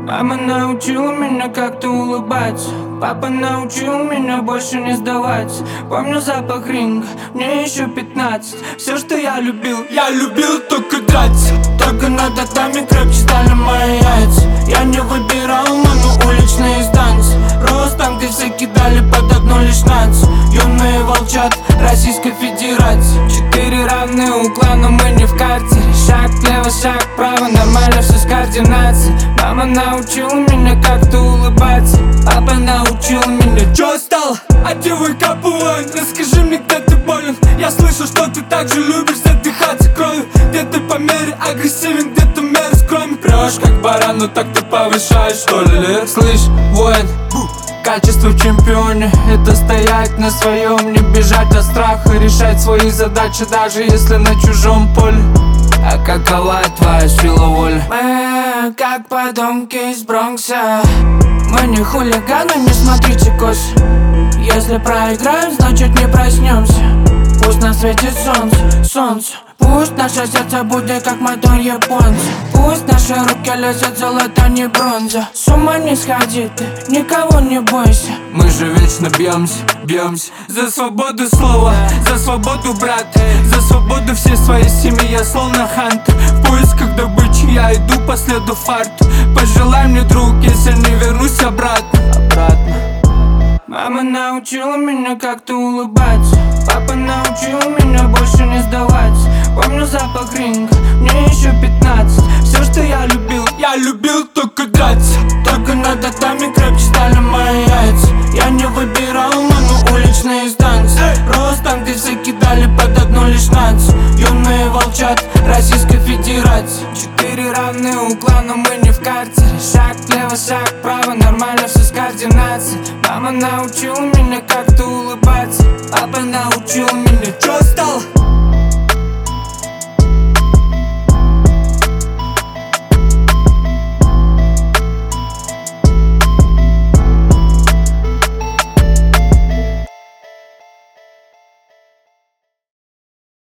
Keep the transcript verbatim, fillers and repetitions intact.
Мама научила меня как-то улыбаться. Папа научил меня больше не сдаваться. Помню запах ринга, мне еще пятнадцать. Все, что я любил, я любил только драться. Только над татами крепче стали мои яйца. Я не выбирал, маму, уличные станции. Ростом ты все кидали под одну лишь нацию. Юные волчат Российской Федерации. Четыре равные угла, но мы не в карте. Шаг влево, шаг вправо, нормально все с координацией. Мама научила меня как-то улыбаться. Папа научил меня. Чё стал? Одевай капюшон, расскажи мне, где ты болен. Я слышу, что ты так же любишь задыхаться кровью. Где ты по мере агрессивен, где ты меры скромен. Прешь как баран, но так ты повышаешь, что ли? Слышь, воин, качество в чемпионе — это стоять на своем, не бежать от страха, решать свои задачи, даже если на чужом поле. А какова твоя сила воли? Мы как потомки из Бронкса. Мы не хулиганы, не смотрите косо. Если проиграем, значит не проснемся. Пусть на светит солнце, солнце. Пусть наше сердце будет как мотор японца. Пусть наши руки лезет золото, не бронза. С ума не сходи ты, никого не бойся. Мы же вечно бьемся, бьемся за свободу слова, за свободу, брат, за свободу всей своей семьи. Я словно хантер, в поисках добычи я иду по следу фарту. Пожелай мне, друг, если не вернусь обратно, обратно. Мама научила меня как-то улыбаться. Папа научил меня больше не сдаваться. Помню запах ринга, мне еще пятнадцать. Все, что я любил, я любил только драться. Только над татами крепче стали мои яйца. Я не выбирал, маму, уличные станции. Ростом ты все кидали под одну лишь нацию. Юные волчат Российской Федерации. Четыре равные угла, но мы не в карте. Шаг влево, шаг вправо, нормально все с координацией. Мама научила меня как-то улыбаться.